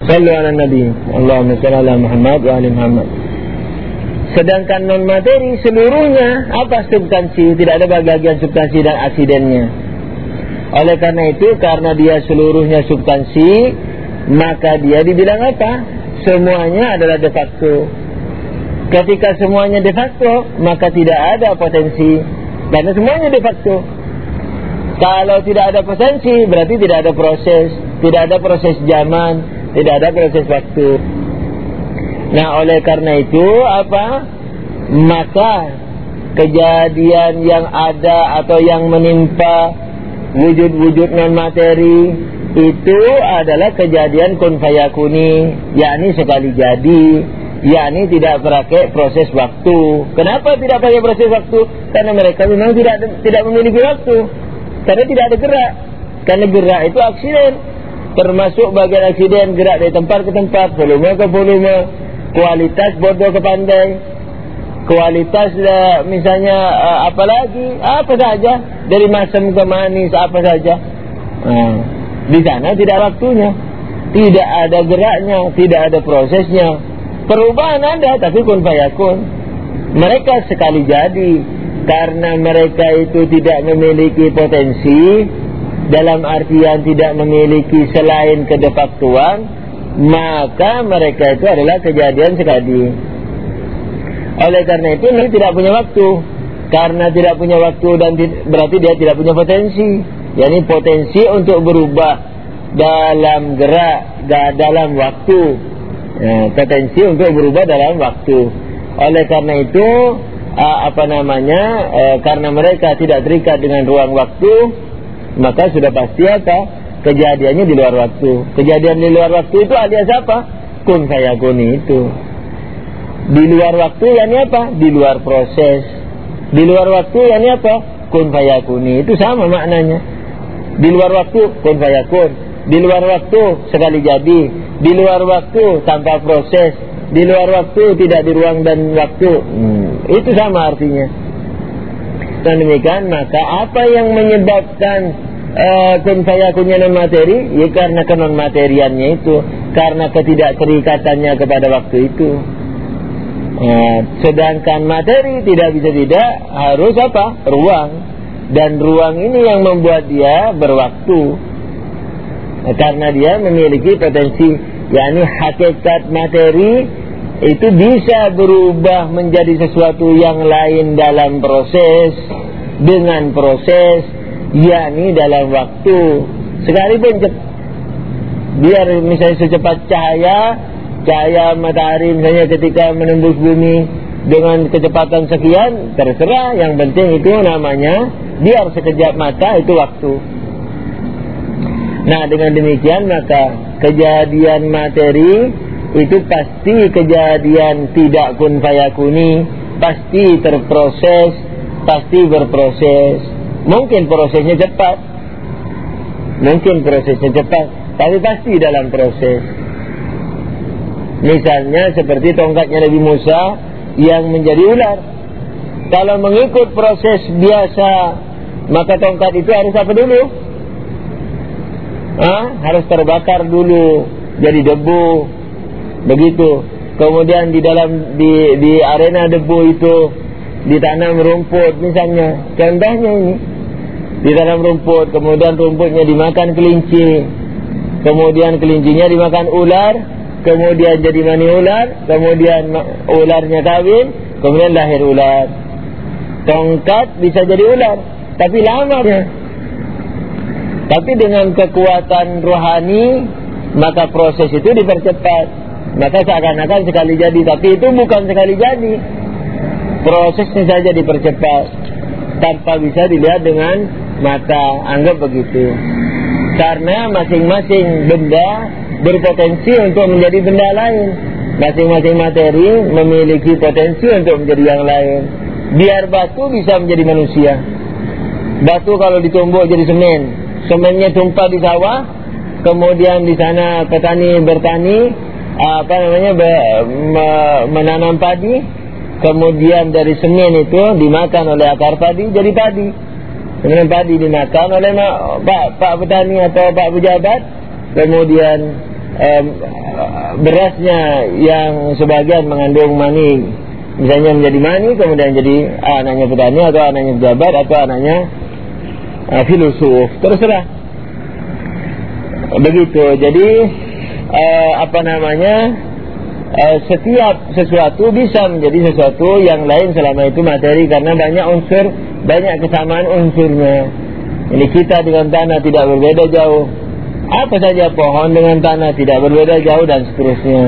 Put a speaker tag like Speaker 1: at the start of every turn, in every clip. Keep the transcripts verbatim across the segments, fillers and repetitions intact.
Speaker 1: Sallu ala Nabi. Allahumma shalli ala Muhammad wa ali Muhammad. Sedangkan non materi seluruhnya apa? Substansi, tidak ada bagian substansi dan aksidennya. Oleh karena itu, karena dia seluruhnya substansi, maka dia dibilang apa? Semuanya adalah de facto. Ketika semuanya de facto, maka tidak ada potensi, karena semuanya de facto. Kalau tidak ada potensi, berarti tidak ada proses, tidak ada proses zaman, tidak ada proses waktu. Nah, oleh karena itu apa? Maka kejadian yang ada atau yang menimpa wujud-wujud non materi itu adalah kejadian kun fayakuni, yakni sekali jadi, yakni tidak pakai proses waktu. Kenapa tidak pakai proses waktu? Karena mereka memang tidak tidak memiliki waktu, karena tidak ada gerak. Karena gerak itu aksiden, termasuk bagian aksiden gerak dari tempat ke tempat, volume ke volume, kualitas bodoh ke pandai, kualitas uh, misalnya uh, apa lagi, apa saja, dari masam ke manis, apa saja. Nah, di sana tidak waktunya, tidak ada geraknya, tidak ada prosesnya. Perubahan ada, tapi kun fayakun. Mereka sekali jadi, karena mereka itu tidak memiliki potensi, dalam artian tidak memiliki selain kedefaktuan, maka mereka itu adalah kejadian sekali. Oleh karena itu dia tidak punya waktu. Karena tidak punya waktu dan berarti dia tidak punya potensi, yakni potensi untuk berubah dalam gerak, dalam waktu, ya, potensi untuk berubah dalam waktu. Oleh karena itu apa namanya, karena mereka tidak terikat dengan ruang waktu, maka sudah pasti apa? Kejadiannya di luar waktu. Kejadian di luar waktu itu alias apa? Kun fayakuni itu. Di luar waktu yakni apa? Di luar proses. Di luar waktu yakni apa? Kun fayakuni. Itu sama maknanya. Di luar waktu kun fayakun. Di luar waktu sekali jadi. Di luar waktu tanpa proses. Di luar waktu tidak di ruang dan waktu. Hmm, itu sama artinya. Dan demikian, maka apa yang menyebabkan Uh, kun fayakunnya non materi, ya karena kenon materiannya itu, karena ketidakterikatannya kepada waktu itu. Uh, sedangkan materi tidak bisa tidak harus apa? Ruang, dan ruang ini yang membuat dia berwaktu, uh, karena dia memiliki potensi, yakni hakikat materi itu bisa berubah menjadi sesuatu yang lain dalam proses, dengan proses, yakni dalam waktu. Sekalipun biar misalnya secepat cahaya cahaya matahari misalnya ketika menembus bumi dengan kecepatan sekian, terserah, yang penting itu namanya biar sekejap mata itu waktu. Nah, dengan demikian maka kejadian materi itu pasti kejadian tidak kun fayakuni, pasti terproses, pasti berproses. Mungkin prosesnya cepat, mungkin prosesnya cepat, tapi pasti dalam proses. Misalnya seperti tongkatnya Nabi Musa yang menjadi ular. Kalau mengikut proses biasa, maka tongkat itu harus apa dulu? Hah? Harus terbakar dulu, jadi debu, begitu. Kemudian di dalam di di arena debu itu ditanam rumput misalnya. Contohnya ini, di dalam rumput, kemudian rumputnya dimakan kelinci, kemudian kelincinya dimakan ular, kemudian jadi mani ular, kemudian ularnya kawin, kemudian lahir ular. Tongkat bisa jadi ular, tapi lama ya. Tapi dengan kekuatan rohani, maka proses itu dipercepat, maka seakan-akan sekali jadi, tapi itu bukan sekali jadi. Prosesnya saja dipercepat tanpa bisa dilihat dengan mata, anggap begitu. Karena masing-masing benda berpotensi untuk menjadi benda lain. Masing-masing materi memiliki potensi untuk menjadi yang lain. Biar batu bisa menjadi manusia. Batu kalau ditumbuk jadi semen, semennya tumpah di sawah, kemudian di sana petani bertani, apa namanya, be, me, menanam padi, kemudian dari semen itu dimakan oleh akar padi jadi padi. Kemudian padi dimakan oleh Pak, Pak petani atau Pak pejabat, kemudian um, berasnya yang sebagian mengandung mani, misalnya menjadi mani, kemudian jadi anaknya petani atau anaknya pejabat atau anaknya uh, filosof, terserah. Begitu. Jadi uh, apa namanya, uh, setiap sesuatu bisa menjadi sesuatu yang lain selama itu materi, karena banyak unsur, banyak kesamaan unsurnya. Ini kita dengan tanah tidak berbeda jauh. Apa saja pohon dengan tanah tidak berbeda jauh, dan seterusnya.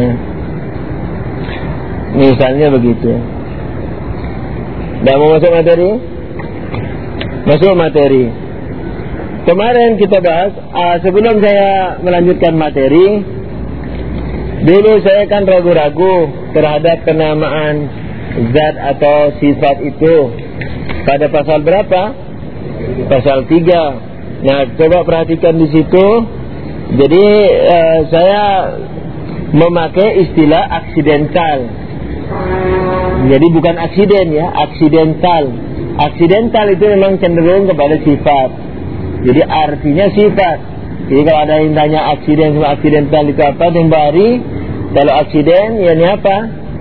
Speaker 1: Misalnya begitu. Dah mau masuk materi? Masuk materi. Kemarin kita bahas, uh, sebelum saya melanjutkan materi, dulu saya kan ragu-ragu terhadap penamaan zat atau sifat itu. Pada pasal berapa? Pasal tiga. Nah, coba perhatikan di situ. Jadi uh, saya memakai istilah aksidental. Jadi bukan aksiden ya, aksidental. Aksidental itu memang cenderung kepada sifat. Jadi artinya sifat. Jadi kalau ada yang tanya aksiden sama aksidental itu apa, Tembari, kalau aksiden ya ini apa?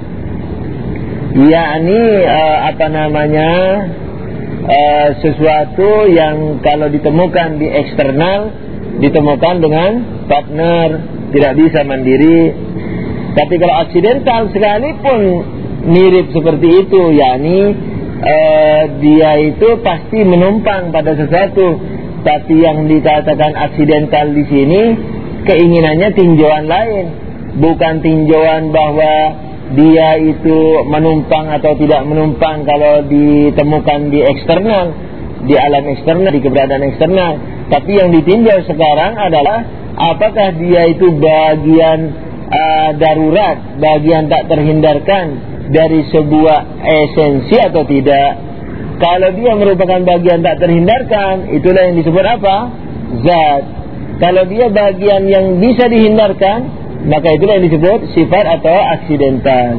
Speaker 1: Yakni uh, apa namanya, uh, sesuatu yang kalau ditemukan di eksternal, ditemukan dengan partner, tidak bisa mandiri. Tapi kalau aksidental sekalipun mirip seperti itu, yakni uh, dia itu pasti menumpang pada sesuatu. Tapi yang dikatakan aksidental di sini keinginannya tinjauan lain, bukan tinjauan bahwa dia itu menumpang atau tidak menumpang kalau ditemukan di eksternal, di alam eksternal, di keberadaan eksternal. Tapi yang ditinjau sekarang adalah apakah dia itu bagian uh, darurat, bagian tak terhindarkan dari sebuah esensi atau tidak. Kalau dia merupakan bagian tak terhindarkan, itulah yang disebut apa? Zat. Kalau dia bagian yang bisa dihindarkan, maka itulah yang disebut sifat atau aksidental.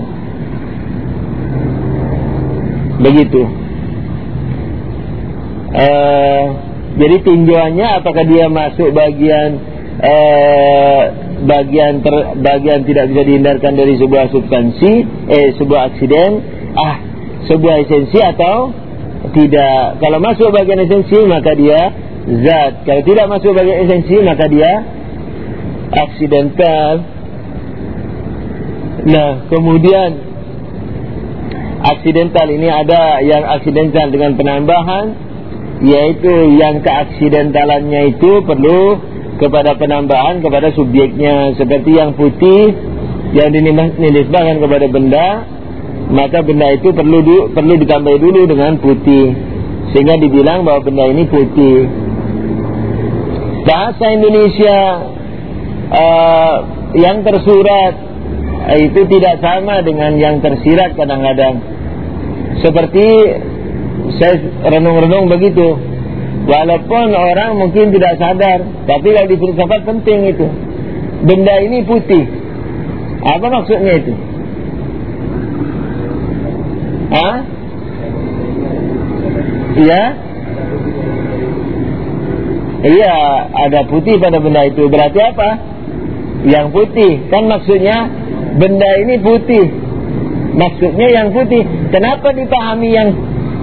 Speaker 1: Begitu. Uh, jadi tinjauannya apakah dia masuk bagian uh, bagian ter, bagian tidak bisa dihindarkan dari sebuah substansi, eh sebuah aksiden, ah sebuah esensi atau tidak. Kalau masuk bagian esensi maka dia zat. Kalau tidak masuk bagian esensi maka dia aksidental. Nah, kemudian aksidental ini ada yang aksidental dengan penambahan, yaitu yang keaksidentalannya itu perlu kepada penambahan kepada subjeknya. Seperti yang putih yang dinisbahkan kepada benda, maka benda itu perlu du, perlu ditambah dulu dengan putih, sehingga dibilang bahwa benda ini putih. Bahasa Indonesia uh, yang tersurat uh, itu tidak sama dengan yang tersirat kadang-kadang. Seperti saya renung-renung begitu, walaupun orang mungkin tidak sadar, tapi kalau di filsafat penting itu. Benda ini putih, apa maksudnya itu? Hah? Iya? Iya, ada putih pada benda itu. Berarti apa? Yang putih. Kan maksudnya benda ini putih. Maksudnya yang putih. Kenapa dipahami yang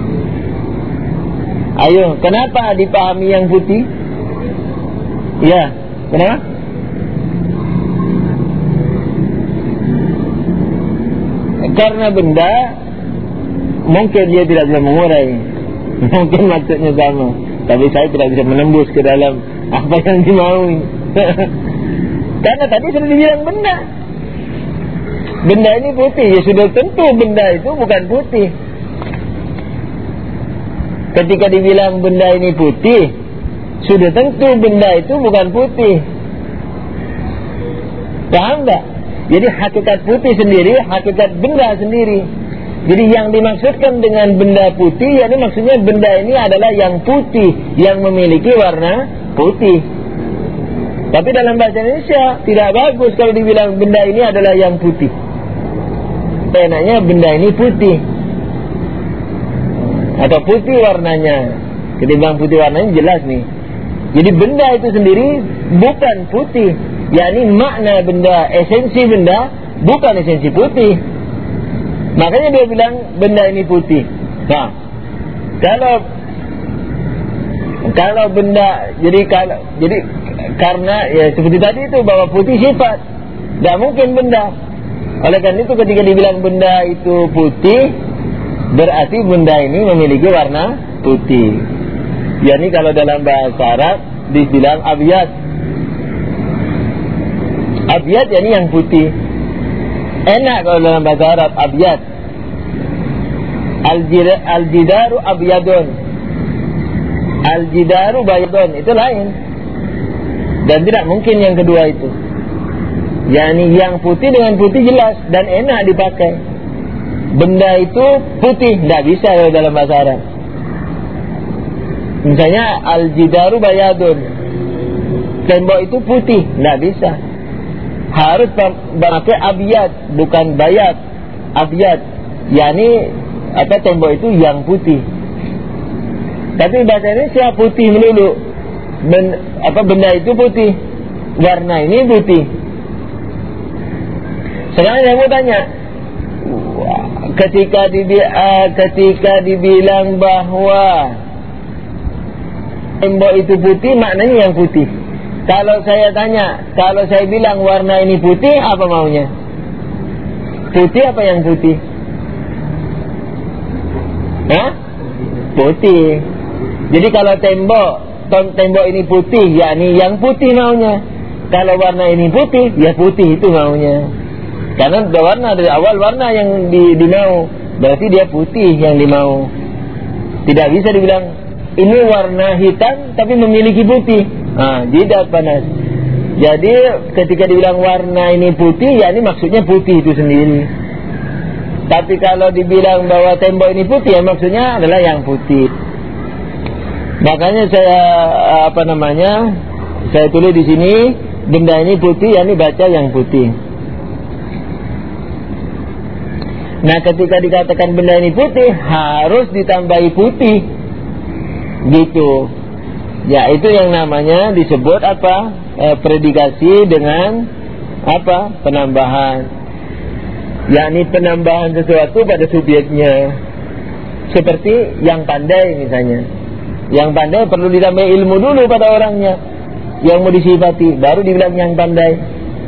Speaker 1: Ayo, kenapa dipahami yang putih? Iya, kenapa? Karena benda mungkin dia tidak bisa mengurai, mungkin maksudnya sama, tapi saya tidak bisa menembus ke dalam apa yang dimaui. Karena tadi sudah dibilang benda, benda ini putih, ya sudah tentu benda itu bukan putih. Ketika dibilang benda ini putih, sudah tentu benda itu bukan putih. Paham tak? Jadi hakikat putih sendiri, hakikat benda sendiri. Jadi yang dimaksudkan dengan benda putih, yakni maksudnya benda ini adalah yang putih, yang memiliki warna putih. Tapi dalam bahasa Indonesia tidak bagus kalau dibilang benda ini adalah yang putih. Enaknya benda ini putih, atau putih warnanya. Ketimbang putih warnanya jelas nih. Jadi benda itu sendiri bukan putih, yakni makna benda, esensi benda, bukan esensi putih. Makanya dia bilang benda ini putih. Nah, kalau kalau benda, jadi kalau jadi karena ya seperti tadi itu bahwa putih sifat, tidak mungkin benda. Oleh karena itu ketika dibilang benda itu putih, berarti benda ini memiliki warna putih. Yani kalau dalam bahasa Arab dibilang abyad. Abyad yani yang putih. Enak kalau dalam bahasa Arab abyad. Al-jidaru abyadun, al-jidaru bayadun, itu lain. Dan tidak mungkin yang kedua itu. Yani yang putih dengan putih jelas dan enak dipakai. Benda itu putih, tidak bisa kalau dalam bahasa Arab. Misalnya al-jidaru bayadun, tembok itu putih, tidak bisa. Harus pakai abyad, bukan bayat. Abyad, yani apa, tembok itu yang putih. Tapi bahasa Indonesia putih melulu. Ben, apa benda itu putih, warna ini putih. Sekarang saya mau tanya, ketika dibi, uh, ketika dibilang bahwa tembok itu putih, maknanya yang putih. Kalau saya tanya, kalau saya bilang warna ini putih, apa maunya? Putih apa yang putih? Hah? Putih. Jadi kalau tembok, tembok ini putih, yakni yang putih maunya. Kalau warna ini putih, ya putih itu maunya. Karena ada warna dari awal, warna yang di, dimau, berarti dia putih yang dimau. Tidak bisa dibilang ini warna hitam tapi memiliki putih. Nah, jidat panas. Jadi ketika dibilang warna ini putih, yakni maksudnya putih itu sendiri. Tapi kalau dibilang bahwa tembok ini putih, ya maksudnya adalah yang putih. Makanya saya apa namanya? Saya tulis di sini benda ini putih, yakni baca yang putih. Nah, ketika dikatakan benda ini putih, harus ditambahi putih. Gitu. Ya, itu yang namanya disebut apa? E, predikasi dengan apa? Penambahan. Yakni penambahan sesuatu pada subjeknya. Seperti yang pandai misalnya. Yang pandai perlu ditambah ilmu dulu pada orangnya yang mau disifati, baru dibilang yang pandai.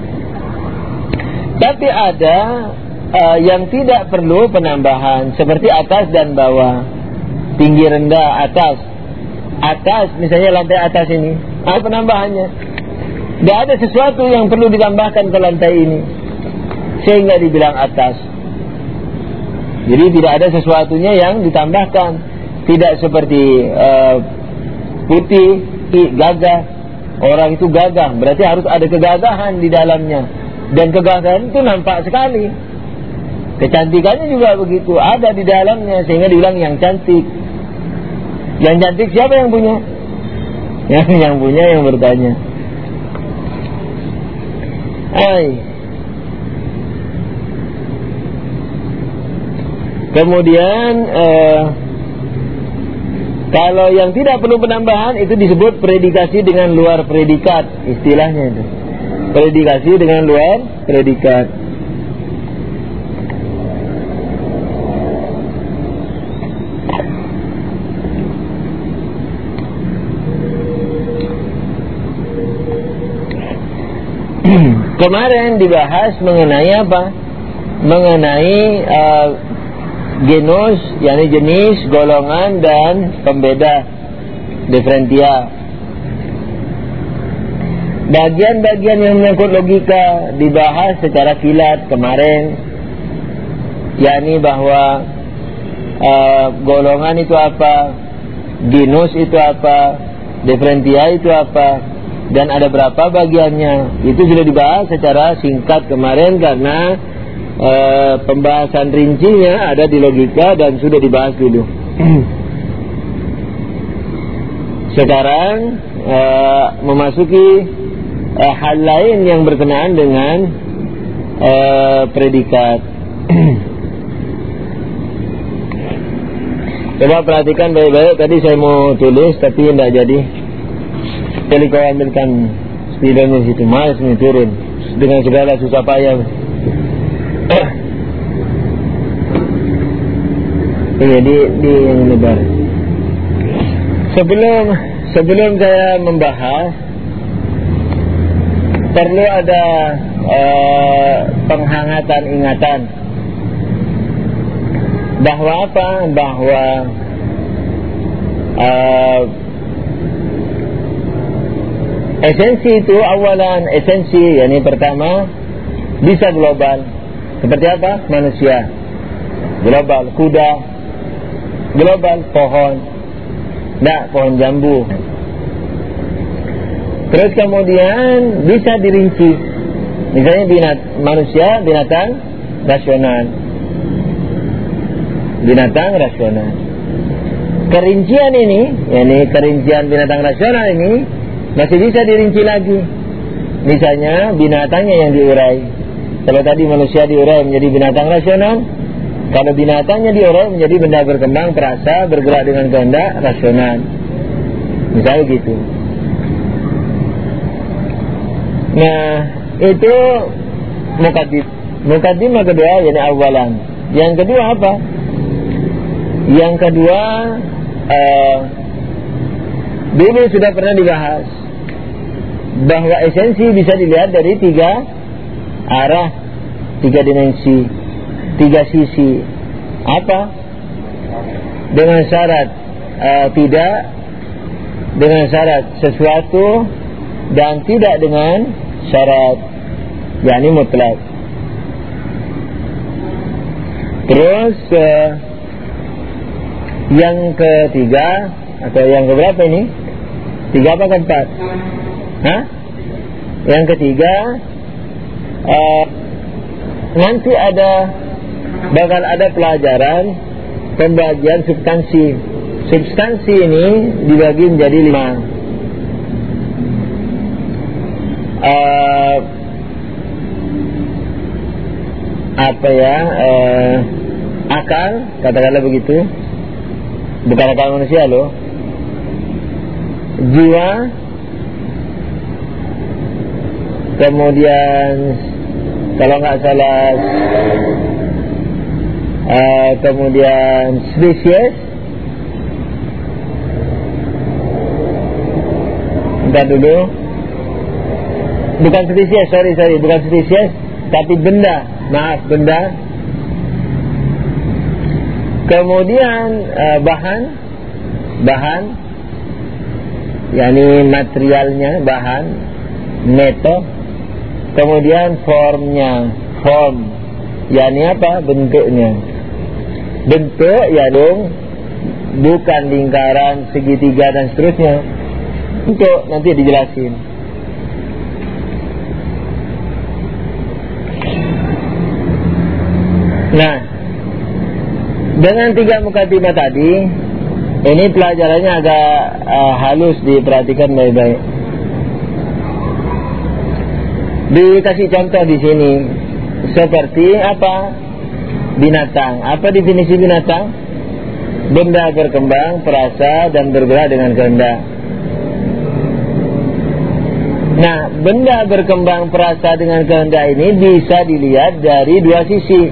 Speaker 1: Tapi ada uh, yang tidak perlu penambahan, seperti atas dan bawah, tinggi rendah, atas. Atas misalnya lantai atas ini, apa penambahannya? Tidak ada sesuatu yang perlu ditambahkan ke lantai ini sehingga dibilang atas. Jadi tidak ada sesuatunya yang ditambahkan. Tidak seperti uh, putih, gagah. Orang itu gagah, berarti harus ada kegagahan di dalamnya. Dan kegagahan itu nampak sekali. Kecantikannya juga begitu, ada di dalamnya, sehingga dibilang yang cantik. Yang cantik siapa yang punya? Yang, yang punya yang bertanya. Hai. Kemudian eh, kalau yang tidak perlu penambahan itu disebut predikasi dengan luar predikat, istilahnya itu. Predikasi dengan luar predikat. Kemarin dibahas mengenai apa? Mengenai uh, genus, yakni jenis, golongan, dan pembeda, diferentia. Bagian-bagian yang menyangkut logika dibahas secara kilat kemarin, yakni bahwa uh, golongan itu apa, genus itu apa, diferentia itu apa, dan ada berapa bagiannya. Itu sudah dibahas secara singkat kemarin karena E, pembahasan rincinya ada di logika dan sudah dibahas dulu. Sekarang e, memasuki e, hal lain yang berkenaan dengan e, predikat. Coba perhatikan baik-baik. Tadi saya mau tulis tapi tidak jadi. Jadi kau ambilkan tidurnya situ, malas nih turun dengan segala susah payah. Iya, di di yang lebar. Sebelum sebelum saya membahas, perlu ada uh, penghangatan ingatan bahwa apa? Bahwa uh, esensi itu awalan esensi, yakni pertama bisa global. Seperti apa? Manusia global, kuda global, pohon, nah pohon jambu. Terus kemudian bisa dirinci, misalnya binat, manusia binatang rasional, binatang rasional. Kerincian ini, yakni kerincian binatang rasional ini masih bisa dirinci lagi. Misalnya binatangnya yang diurai. Kalau tadi manusia diurai menjadi binatang rasional, kalau binatangnya diurai menjadi benda berkembang, perasa, bergerak dengan kehendak rasional. Misalnya gitu. Nah, itu mukaddimah. Mukaddimah kedua, yakni awalan. Yang kedua apa? Yang kedua, uh, dulu sudah pernah dibahas bahwa esensi bisa dilihat dari tiga arah, tiga dimensi, tiga sisi. Apa? Dengan syarat uh, tidak, dengan syarat sesuatu, dan tidak dengan syarat, yakni mutlak. Terus uh, yang ketiga atau yang keberapa ini? Tiga apa keempat? Hah? Yang ketiga, uh, nanti ada bakal ada pelajaran pembagian substansi. Substansi ini dibagi menjadi lima. Uh, apa ya? Uh, akal, katakanlah begitu. Bukan akal manusia loh. Jiwa, kemudian kalau nggak salah uh, kemudian spesies, entar dulu, bukan spesies, sorry sorry, bukan spesies, tapi benda, maaf benda. Kemudian uh, bahan, bahan, yakni materialnya, bahan, metode. Kemudian formnya, form, yakni apa? Bentuknya. Bentuk ya dong, bukan lingkaran, segitiga dan seterusnya. Bentuk nanti dijelasin. Nah, dengan tiga mukaddimah tadi, ini pelajarannya agak uh, halus, diperhatikan baik-baik. Dikasih contoh di sini, seperti apa? Binatang. Apa definisi binatang? Benda berkembang, perasa, dan bergerak dengan kehendak. Nah, benda berkembang, perasa dengan kehendak ini bisa dilihat dari dua sisi.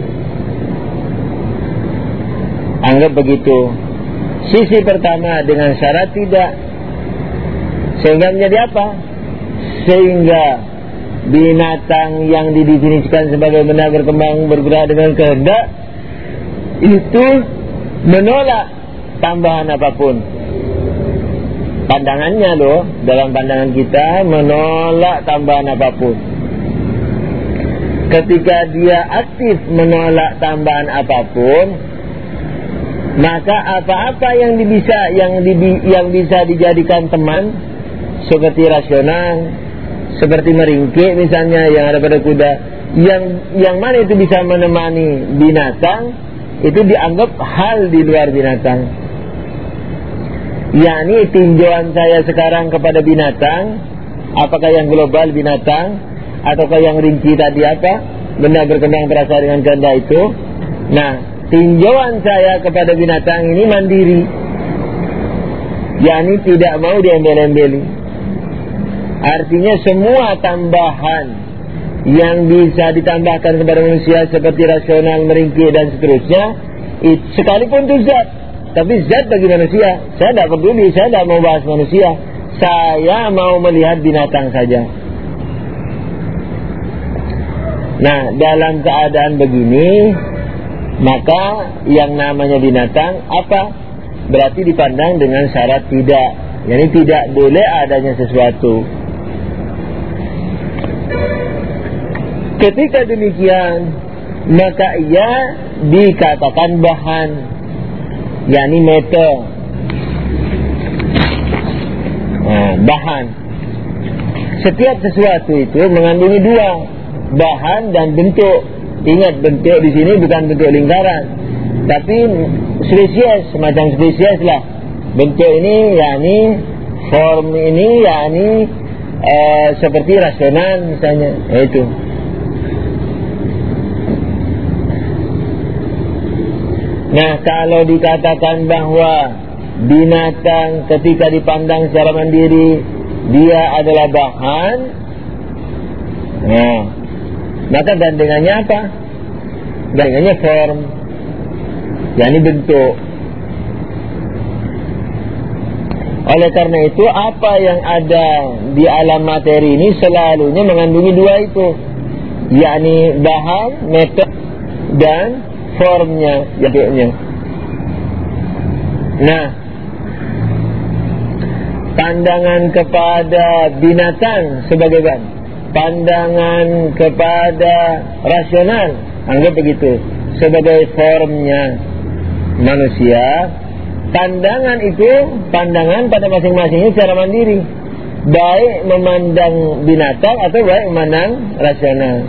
Speaker 1: Anggap begitu. Sisi pertama dengan syarat tidak, sehingga menjadi apa? Sehingga binatang yang didefinisikan sebagai benda berkembang, bergerak dengan kehendak itu menolak tambahan apapun. Pandangannya loh, dalam pandangan kita menolak tambahan apapun. Ketika dia aktif menolak tambahan apapun, maka apa-apa yang bisa yang di, yang bisa dijadikan teman, seperti rasional, seperti meringkik misalnya yang ada pada kuda, yang yang mana itu bisa menemani binatang, itu dianggap hal di luar binatang. yakni tinjauan saya sekarang kepada binatang, apakah yang global binatang ataukah yang rinci tadi apa, benda berkembang perasa dengan ganda itu. Nah, tinjauan saya kepada binatang ini mandiri, yakni tidak mau diembel-embeli. Artinya semua tambahan yang bisa ditambahkan kepada manusia seperti rasional, meringkih dan seterusnya, it, sekalipun itu zat, tapi zat bagi manusia. Saya tidak peduli, saya tidak mau bahas manusia, saya mau melihat binatang saja. Nah, dalam keadaan begini, maka yang namanya binatang apa? Berarti dipandang dengan syarat tidak, yani tidak boleh adanya sesuatu. Ketika demikian, maka ia dikatakan bahan, yakni meta. Nah, bahan. Setiap sesuatu itu mengandungi dua, bahan dan bentuk. Ingat, bentuk di sini bukan bentuk lingkaran, tapi spesies, semacam spesies lah. Bentuk ini yakni form ini yakni uh, seperti rasional misalnya, itu. Nah, kalau dikatakan bahwa binatang ketika dipandang secara mandiri dia adalah bahan, nah, maka gandengannya apa? Gandengannya form, yakni bentuk. Oleh karena itu, apa yang ada di alam materi ini selalunya mengandungi dua itu, yakni bahan, metode, dan formnya, bentuknya. Nah, pandangan kepada binatang sebagai bahan, pandangan kepada rasional, anggap begitu, sebagai formnya manusia. Pandangan itu pandangan pada masing-masingnya secara mandiri, baik memandang binatang atau baik memandang rasional.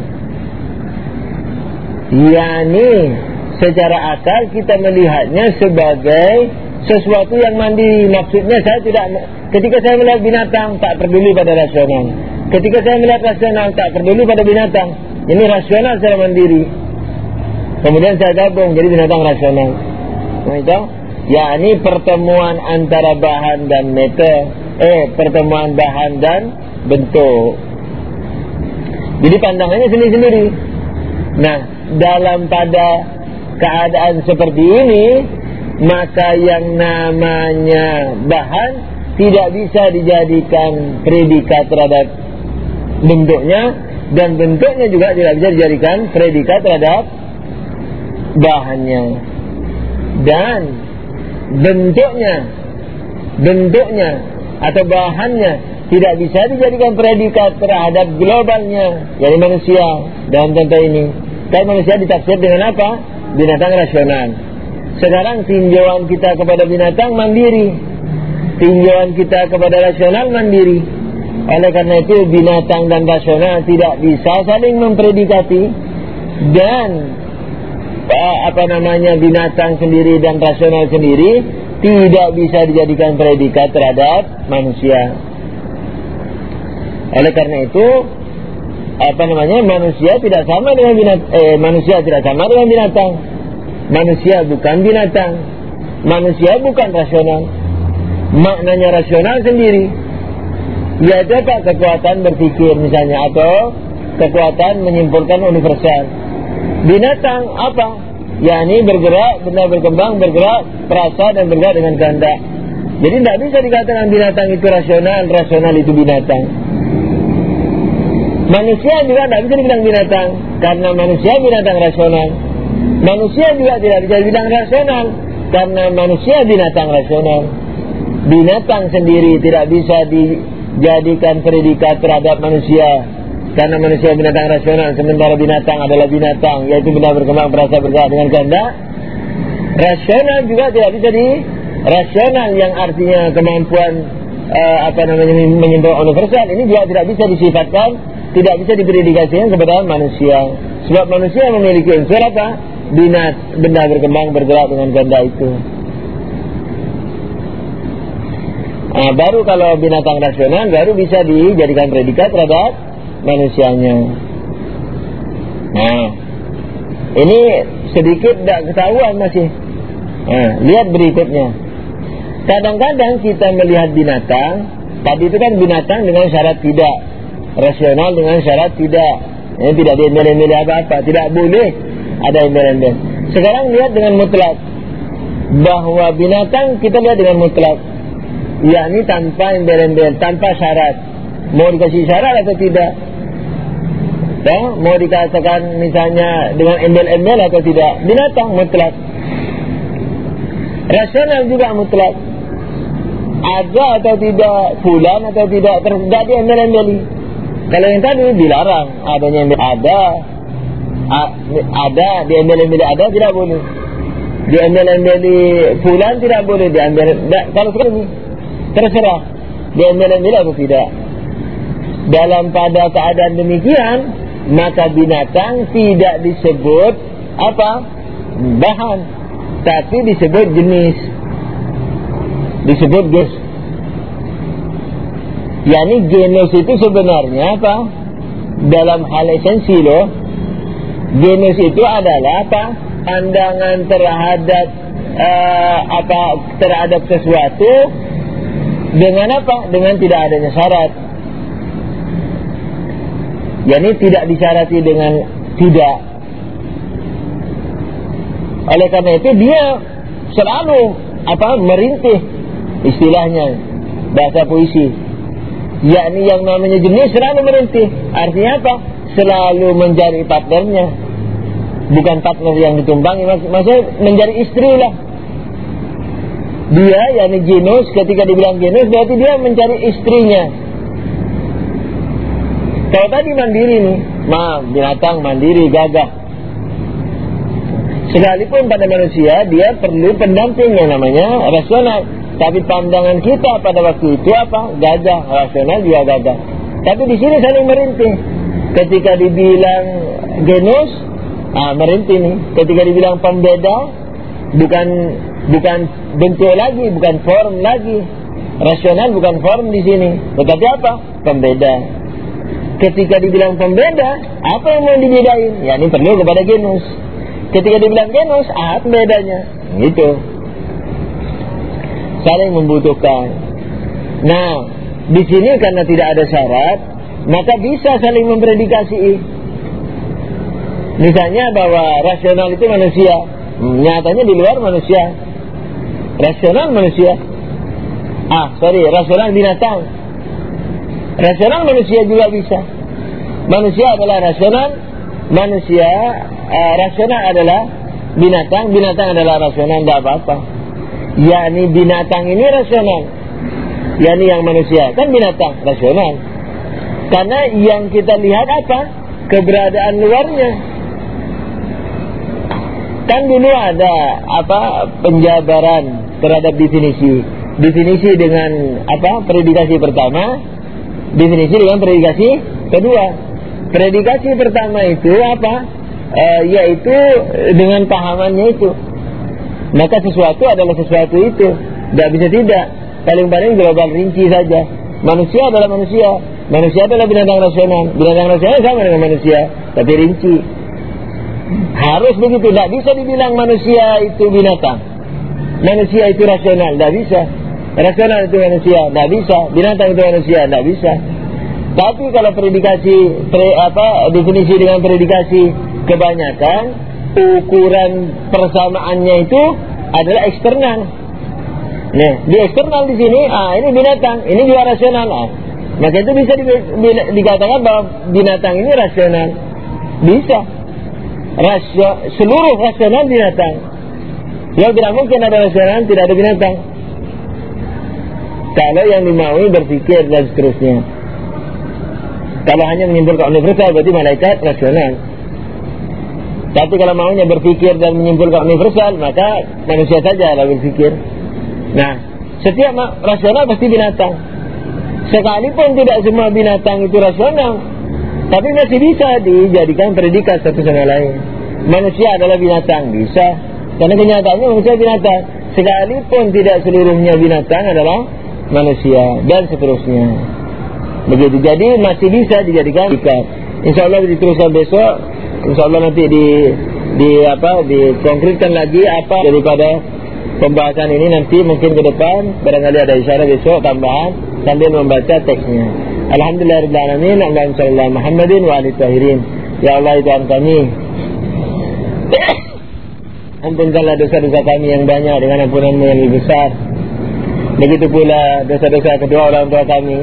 Speaker 1: Yani secara akal kita melihatnya sebagai sesuatu yang mandiri. Maksudnya saya tidak, ketika saya melihat binatang tak peduli pada rasional, ketika saya melihat rasional tak peduli pada binatang. Ini rasional secara mandiri, kemudian saya gabung jadi binatang rasional. Nah, itu yakni pertemuan antara bahan dan meta, eh pertemuan bahan dan bentuk. Jadi pandangannya sendiri-sendiri. Nah, dalam pada keadaan seperti ini, maka yang namanya bahan tidak bisa dijadikan predikat terhadap bentuknya, dan bentuknya juga tidak bisa dijadikan predikat terhadap bahannya. Dan bentuknya bentuknya atau bahannya tidak bisa dijadikan predikat terhadap globalnya, yakni manusia dalam contoh ini. Kan manusia ditafsir dengan apa? Binatang rasional. Sekarang tinjauan kita kepada binatang mandiri, tinjauan kita kepada rasional mandiri. Oleh karena itu binatang dan rasional tidak bisa saling mempredikati, dan apa namanya binatang sendiri dan rasional sendiri tidak bisa dijadikan predikat terhadap manusia. Oleh karena itu apa namanya manusia tidak sama dengan binatang, eh, manusia tidak sama dengan binatang. Manusia bukan binatang, manusia bukan rasional. Maknanya rasional sendiri, yaitu apa? Kekuatan berpikir misalnya, atau kekuatan menyimpulkan universal. Binatang apa? yakni bergerak, benda berkembang, bergerak, perasa dan bergerak dengan kehendak. Jadi tidak bisa dikatakan binatang itu rasional, rasional itu binatang. Manusia juga tidak bisa dibilang binatang, karena manusia binatang rasional. Manusia juga tidak bisa dibilang rasional, karena manusia binatang rasional. Binatang sendiri tidak bisa dijadikan predikat terhadap manusia, karena manusia binatang rasional, sementara binatang adalah binatang, yaitu benda berkembang, perasa, bergerak dengan kehendak. Rasional juga tidak bisa di rasional yang artinya kemampuan uh, apa namanya menyentuh universal, ini juga tidak bisa disifatkan, tidak bisa dipredikasikan kepada manusia. Sebab manusia memiliki unsur apa? Binat, benda berkembang, bergerak dengan kehendak itu. Nah, baru kalau binatang rasional baru bisa dijadikan predikat terhadap manusianya. Nah, ini sedikit tidak ketahuan masih. Nah, lihat berikutnya. Kadang-kadang kita melihat binatang Tadi itu kan binatang dengan syarat tidak, rasional dengan syarat tidak, ya, tidak diembel-embel apa-apa, tidak boleh ada embel-embel. Sekarang lihat dengan mutlak, bahwa binatang kita lihat dengan mutlak, yakni tanpa embel-embel, tanpa syarat. Mau dikasih syarat atau tidak, ya, mau dikatakan misalnya dengan embel-embel atau tidak, binatang mutlak. Rasional juga mutlak, ada atau tidak, fulan atau tidak, tidak diembel-embeli. Kalau yang tadi dilarang adanya embel, ada a, ada diembel-embeli, ada tidak boleh, diembel-embeli fulan tidak boleh, diambil da, kalau sekarang ini terserah diembel-embeli atau tidak. Dalam pada keadaan demikian, maka binatang tidak disebut apa? Bahan, tapi disebut jenis, disebut genus. Yani genus itu sebenarnya apa? Dalam hal esensi loh, genus itu adalah apa? Pandangan terhadap uh, apa terhadap sesuatu dengan apa? Dengan tidak adanya syarat. Yani tidak disyarati dengan tidak. Oleh karena itu dia selalu apa? Merintih, istilahnya bahasa puisi. Yakni yang namanya jenis selalu merintih. Artinya apa? Selalu mencari partnernya. Bukan partner yang ditumpangi, maksudnya mencari istri lah. Dia, yakni genus, ketika dibilang genus berarti dia mencari istrinya. Kalau tadi mandiri nih, ma, binatang mandiri, gagah. Sekalipun pada manusia dia perlu pendamping yang namanya rasional. Tapi pandangan kita pada waktu itu apa? Gagah, rasional juga gagah. Tapi di sini saling merintih. Ketika dibilang genus, ah, merintih nih. Ketika dibilang pembeda, bukan bukan bentuk lagi, bukan form lagi. Rasional bukan form di sini. Tetapi apa? Pembeda. Ketika dibilang pembeda, apa yang mau dibedain? Ya ini perlu kepada genus. Ketika dibilang genus, apa bedanya? Gitu. Saling membutuhkan. Nah, di sini karena tidak ada syarat, maka bisa saling mempredikasi. Misalnya bahwa rasional itu manusia, nyatanya di luar manusia. Rasional manusia. Ah, sorry, rasional binatang. Rasional manusia juga bisa. Manusia adalah rasional, manusia uh, rasional adalah binatang, binatang adalah rasional, tidak apa-apa. Yakni binatang ini rasional, yakni yang manusia kan binatang rasional. Karena yang kita lihat apa? Keberadaan luarnya. Kan dulu ada apa? Penjabaran terhadap definisi. Definisi dengan apa? Predikasi pertama, definisi dengan predikasi kedua. Predikasi pertama itu apa? E, yaitu dengan pahamannya itu. Maka sesuatu adalah sesuatu itu, tidak bisa tidak. Paling-paling global rinci saja. Manusia adalah manusia, manusia adalah binatang rasional. Binatang rasional sama dengan manusia, tapi rinci. Harus begitu. Tidak bisa dibilang manusia itu binatang, manusia itu rasional, tidak bisa. Rasional itu manusia, tidak bisa. Binatang itu manusia, tidak bisa. Tapi kalau predikasi pre, apa definisi dengan predikasi kebanyakan, ukuran persamaannya itu adalah eksternal. Nah, di eksternal di sini, ah ini binatang, ini juga rasional. Ah, maka itu bisa di, di, dikatakan bahwa binatang ini rasional. Bisa. Rasio, seluruh rasional binatang. Ya tidak mungkin ada rasional tidak ada binatang. Kalau yang dimaui berpikir dan seterusnya. Kalau hanya menyimpulkan universal berarti malaikat rasional. Tapi kalau maunya berpikir dan menyimpulkan universal, maka manusia saja yang berpikir. Nah, setiap rasional pasti binatang. Sekalipun tidak semua binatang itu rasional, tapi masih bisa dijadikan predikat satu sama lain. Manusia adalah binatang, bisa. Karena kenyataannya manusia binatang. Sekalipun tidak seluruhnya binatang adalah manusia, dan seterusnya. Begitu. Jadi masih bisa dijadikan predikat. Insya Allah diteruskan besok. Insya Allah nanti di di apa dikonkretkan lagi apa daripada pembahasan ini nanti mungkin ke depan barangkali ada isyarat besok tambahan. sambil membaca teksnya. Alhamdulillahirabbil alamin, Allahumma shalli ala Muhammadin wa ali tahirin. Ya Allah, Tuhan kami, ampunkanlah dosa-dosa kami yang banyak dengan ampunan-Mu yang lebih besar. Begitu pula dosa-dosa kedua orang tua kami,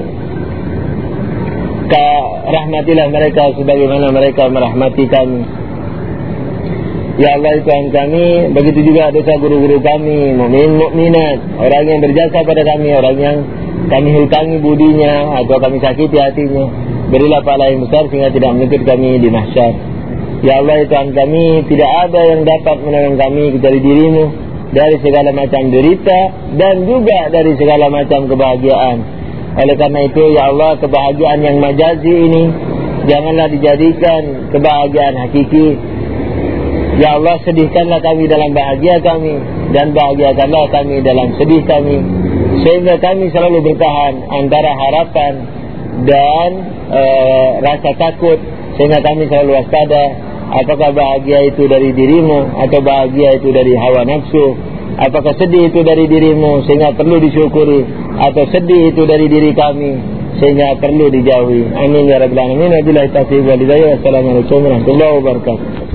Speaker 1: Ka rahmatilah mereka sebagaimana mereka merahmati kami. Ya Allah, Tuhan kami, begitu juga dosa guru-guru kami, mukmin mukminat, orang yang berjasa pada kami, orang yang kami hutangi budinya atau kami sakiti hatinya, berilah pahala yang besar sehingga tidak menuntut kami di mahsyar. Ya Allah, Tuhan kami, tidak ada yang dapat menolong kami kecuali diri-Mu dari segala macam derita dan juga dari segala macam kebahagiaan. Oleh karena itu, ya Allah, kebahagiaan yang majazi ini janganlah dijadikan kebahagiaan hakiki. Ya Allah, sedihkanlah kami dalam bahagia kami, dan bahagiakanlah kami dalam sedih kami, sehingga kami selalu bertahan antara harapan dan e, rasa takut, sehingga kami selalu waspada. Apakah bahagia itu dari diri-Mu atau bahagia itu dari hawa nafsu? Apakah sedih itu dari diri-Mu sehingga perlu disyukuri, atau sedih itu dari diri kami sehingga perlu dijauhi? Amin ya rabbal alamin. Wabillahi taufiq wal hidayah. Wassalamualaikum warahmatullahi wabarakatuh.